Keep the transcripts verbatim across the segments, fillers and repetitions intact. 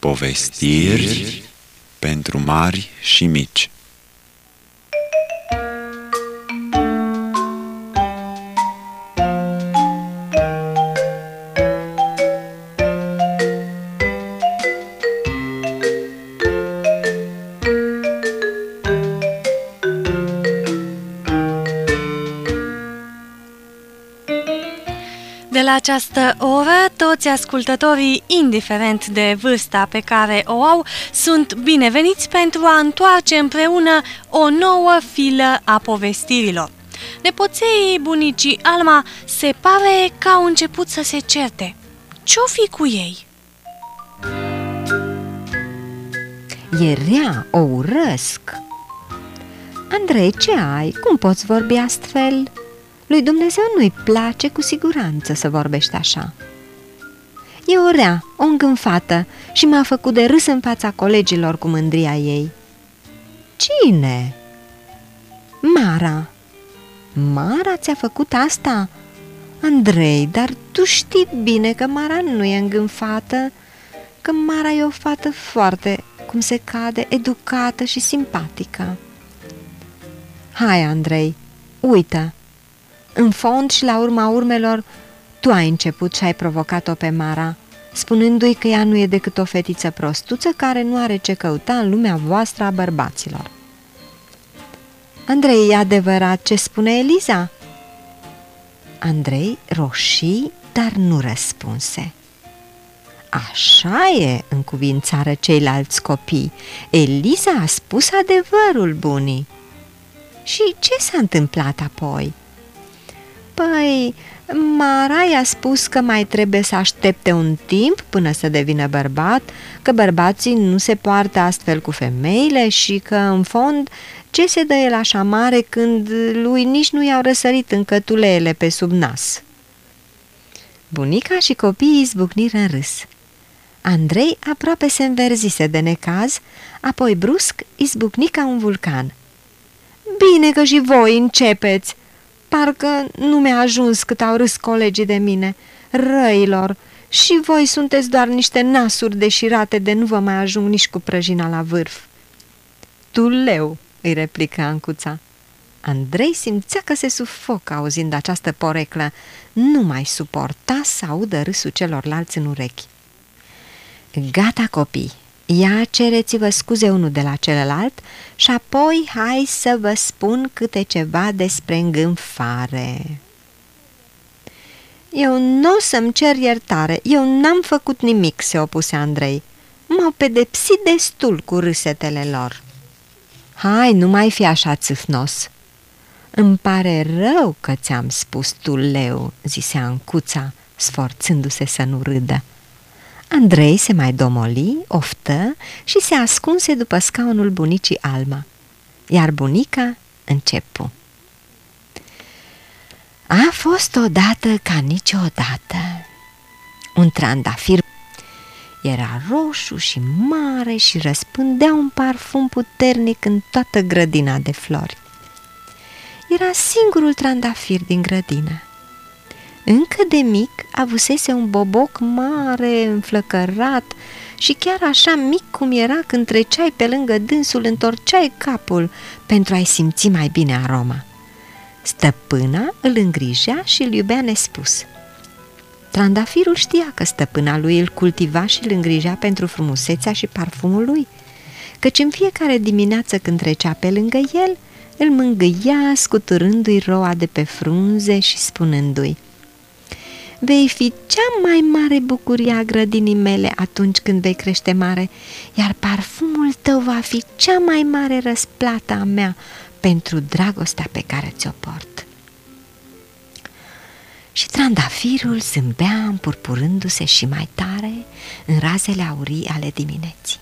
Povestiri pentru mari și mici. De la această oră, toți ascultătorii, indiferent de vârsta pe care o au, sunt bineveniți pentru a întoarce împreună o nouă filă a povestirilor. Nepoței bunicii Alma se pare că au început să se certe. Ce-o fi cu ei? E rea, o urăsc. Andrei, ce ai? Cum poți vorbi astfel? Lui Dumnezeu nu-i place cu siguranță să vorbești așa. E o rea, o îngânfată și m-a făcut de râs în fața colegilor cu mândria ei. Cine? Mara. Mara ți-a făcut asta? Andrei, dar tu știi bine că Mara nu e îngânfată, că Mara e o fată foarte, cum se cade, educată și simpatică. Hai, Andrei, uită. În fond și la urma urmelor, tu ai început și ai provocat-o pe Mara, spunându-i că ea nu e decât o fetiță prostuță care nu are ce căuta în lumea voastră a bărbaților. Andrei, e adevărat ce spune Eliza? Andrei roșii, dar nu răspunse. Așa e, încuvințară ceilalți copii. Eliza a spus adevărul, bunii. Și ce s-a întâmplat apoi? Păi, Mara i-a spus că mai trebuie să aștepte un timp până să devină bărbat, că bărbații nu se poartă astfel cu femeile și că, în fond, ce se dă el așa mare când lui nici nu i-au răsărit încă tuleele pe sub nas? Bunica și copiii izbucniră în râs. Andrei aproape se înverzise de necaz, apoi brusc izbucni ca un vulcan. Bine că și voi începeți! Parcă nu mi-a ajuns cât au râs colegii de mine, răilor, și voi sunteți doar niște nasuri deșirate de nu vă mai ajung nici cu prăjina la vârf. Tuleu, îi replică Ancuța. Andrei simțea că se sufocă auzind această poreclă, nu mai suporta să audă râsul celorlalți în urechi. Gata, copii, ia cereți-vă scuze unul de la celălalt și apoi hai să vă spun câte ceva despre îngânfare. Eu nu o să-mi cer iertare, eu n-am făcut nimic, se opuse Andrei. M-au pedepsit destul cu râsetele lor. Hai, nu mai fi așa țâfnos. Îmi pare rău că ți-am spus tu, leu, zise Ancuța, sforțându-se să nu râdă. Andrei se mai domoli, oftă și se ascunse după scaunul bunicii Alma, iar bunica începu. A fost odată ca niciodată. Un trandafir era roșu și mare și răspândea un parfum puternic în toată grădina de flori. Era singurul trandafir din grădină. Încă de mic avusese un boboc mare, înflăcărat și chiar așa mic cum era când treceai pe lângă dânsul, întorceai capul pentru a-i simți mai bine aroma. Stăpâna îl îngrijea și îl iubea nespus. Trandafirul știa că stăpâna lui îl cultiva și îl îngrijea pentru frumusețea și parfumul lui, căci în fiecare dimineață când trecea pe lângă el, îl mângâia scuturându-i roa de pe frunze și spunându-i: vei fi cea mai mare bucurie a grădinii mele atunci când vei crește mare, iar parfumul tău va fi cea mai mare răsplată a mea pentru dragostea pe care ți-o port. Și trandafirul zâmbea împurpurându-se și mai tare în razele aurii ale dimineții.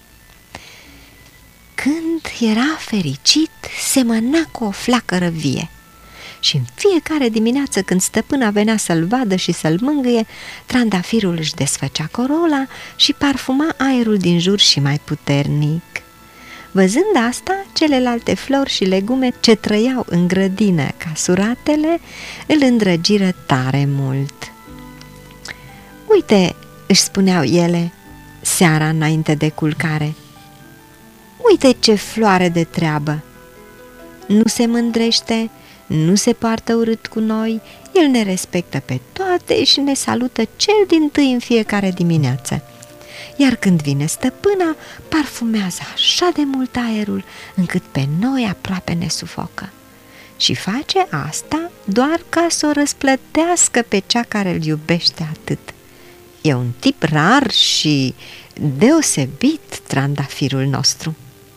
Când era fericit, semăna cu o flacără vie. Și în fiecare dimineață când stăpâna venea să-l vadă și să-l mângâie, trandafirul își desfăcea corola și parfuma aerul din jur și mai puternic. Văzând asta, celelalte flori și legume ce trăiau în grădină ca suratele îl îndrăgiră tare mult. Uite, își spuneau ele, seara înainte de culcare. Uite ce floare de treabă! Nu se mândrește, nu se poartă urât cu noi, el ne respectă pe toate și ne salută cel dintâi în fiecare dimineață. Iar când vine stăpâna, parfumează așa de mult aerul, încât pe noi aproape ne sufocă. Și face asta doar ca să o răsplătească pe cea care îl iubește atât. E un tip rar și deosebit, trandafirul nostru.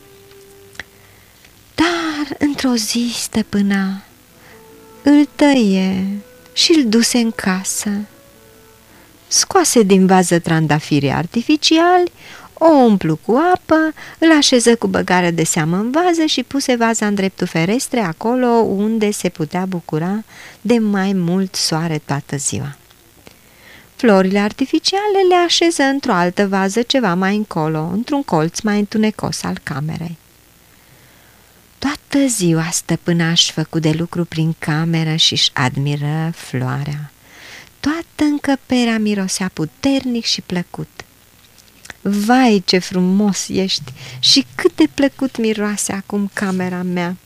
Dar într-o zi stăpâna îl tăie și îl duse în casă. Scoase din vază trandafirii artificiali, o umplu cu apă, îl așeză cu băgare de seamă în vază și puse vaza în dreptul ferestre, acolo unde se putea bucura de mai mult soare toată ziua. Florile artificiale le așeză într-o altă vază ceva mai încolo, într-un colț mai întunecos al camerei. Toată ziua stăpâna își făcu de lucru prin cameră și își admiră floarea. Toată încăperea mirosea puternic și plăcut. Vai, ce frumos ești și cât de plăcut miroase acum camera mea!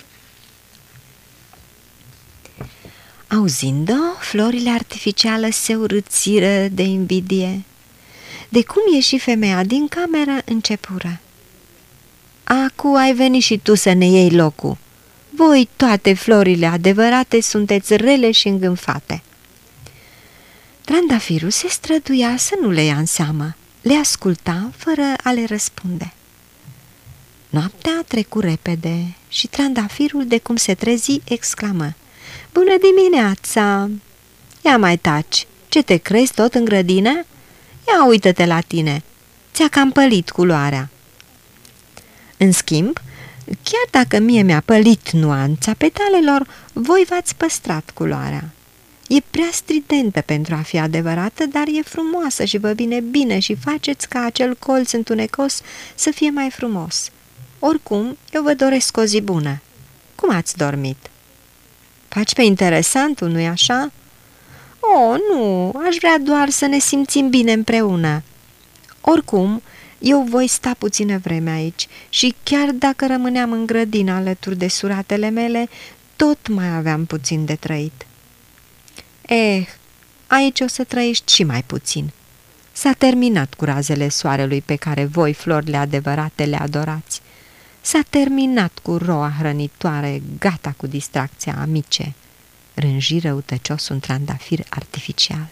Auzind-o, florile artificiale se urâțiră de invidie. De cum ieși femeia din cameră, începură: Acu ai venit și tu să ne iei locul. Voi, toate florile adevărate, sunteți rele și îngânfate. Trandafirul se străduia să nu le ia în seamă, le asculta fără a le răspunde. Noaptea trecu repede și trandafirul, de cum se trezi, exclamă: Bună dimineața! Ia mai taci, ce te crezi tot în grădină? Ia uită-te la tine, ți-a cam pălit culoarea. În schimb, chiar dacă mie mi-a pălit nuanța petalelor, voi v-ați păstrat culoarea. E prea stridentă pentru a fi adevărată, dar e frumoasă și vă vine bine și faceți ca acel colț întunecos să fie mai frumos. Oricum, eu vă doresc o zi bună. Cum ați dormit? Faci pe interesantul, nu-i așa? Oh, nu, aș vrea doar să ne simțim bine împreună. Oricum, eu voi sta puțină vreme aici și chiar dacă rămâneam în grădină alături de suratele mele, tot mai aveam puțin de trăit. Eh, aici o să trăiești și mai puțin. S-a terminat cu razele soarelui pe care voi, florile adevărate, le adorați. S-a terminat cu roa hrănitoare, gata cu distracția amice, rânji răutăcios un trandafir artificial.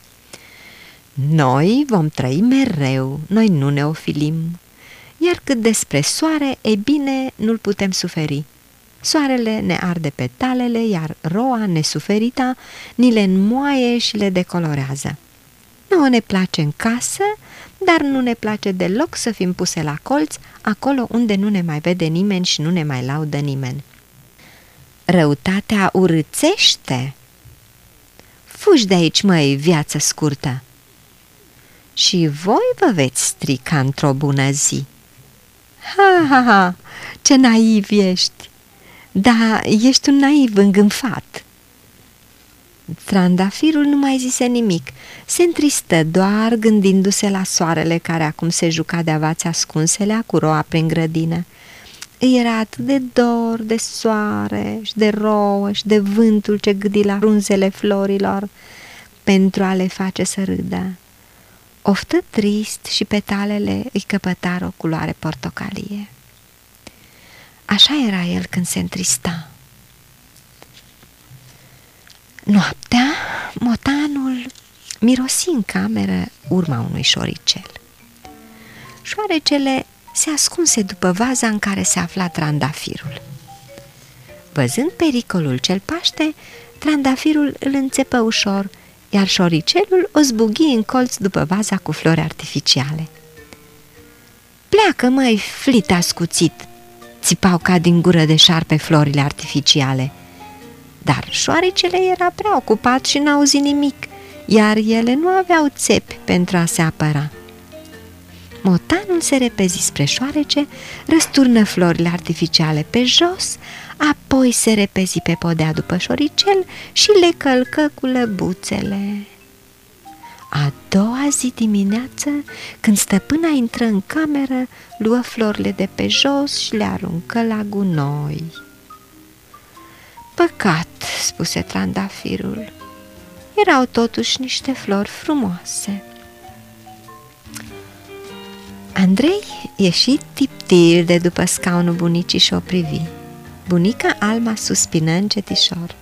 Noi vom trăi mereu, noi nu ne ofilim, iar cât despre soare, e bine, nu-l putem suferi. Soarele ne arde petalele, iar roa nesuferita ni le înmoaie și le decolorează. Nouă ne place în casă, dar nu ne place deloc să fim puse la colț, acolo unde nu ne mai vede nimeni și nu ne mai laudă nimeni. Răutatea urâțește. Fugi de aici, măi, viață scurtă! Și voi vă veți strica într-o bună zi. Ha, ha, ha, ce naiv ești! Da, ești un naiv îngânfat. Trandafirul nu mai zise nimic, se întristă doar gândindu-se la soarele care acum se juca de avați ascunselea cu roa prin grădină. Îi era atât de dor de soare și de rouă și de vântul ce gâdi la frunzele florilor pentru a le face să râdă. Oftă trist și petalele îi căpătară o culoare portocalie. Așa era el când se întrista. Noaptea, motanul mirosi în cameră urma unui șoricel. Șoarecele se ascunse după vaza în care se afla trandafirul. Văzând pericolul ce-l paște, trandafirul îl înțepă ușor, iar șoricelul o zbughi în colț după vaza cu flori artificiale. Pleacă, măi, flit ascuțit! Țipau ca din gură de șarpe florile artificiale. Dar șoarecele era prea ocupat și n-auzi nimic, iar ele nu aveau țepi pentru a se apăra. Motanul se repezi spre șoarece, răsturnă florile artificiale pe jos, apoi se repezi pe podea după șoricel și le călcă cu lăbuțele. A doua zi dimineață, când stăpâna intră în cameră, luă florile de pe jos și le aruncă la gunoi. Păcat, spuse trandafirul, erau totuși niște flori frumoase. Andrei ieși tiptil de după scaunul bunicii și o privi. Bunica Alma suspină încetișor.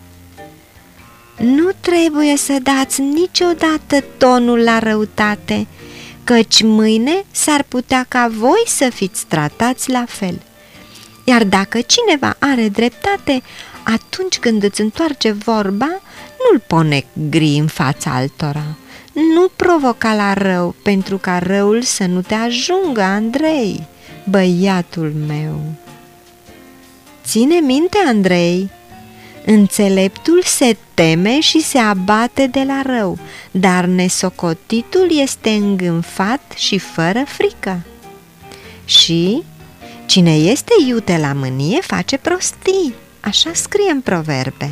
Nu trebuie să dați niciodată tonul la răutate, căci mâine s-ar putea ca voi să fiți tratați la fel. Iar dacă cineva are dreptate, atunci când îți întoarce vorba, nu-l pune gri în fața altora. Nu provoca la rău, pentru ca răul să nu te ajungă, Andrei, băiatul meu. Ține minte, Andrei, înțeleptul se teme și se abate de la rău, dar nesocotitul este îngânfat și fără frică. Și cine este iute la mânie face prostii, așa scrie în proverbe.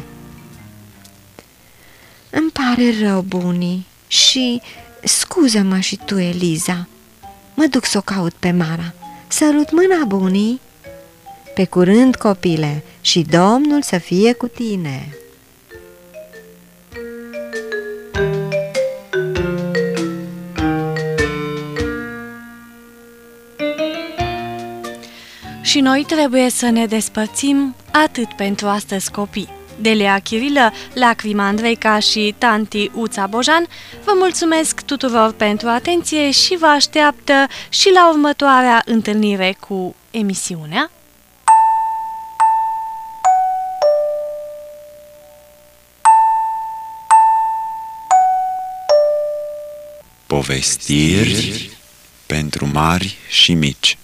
Îmi pare rău, bunii, și scuză-mă și tu, Eliza. Mă duc să o caut pe Mara. Sărut mâna, bunii. Pe curând, copile, și Domnul să fie cu tine. Și noi trebuie să ne despărțim atât pentru astăzi, copii. Delia Chirilă, Lacrima Andreica și tanti Uța Bojan, vă mulțumesc tuturor pentru atenție și vă așteaptă și la următoarea întâlnire cu emisiunea Povestiri pentru mari și mici.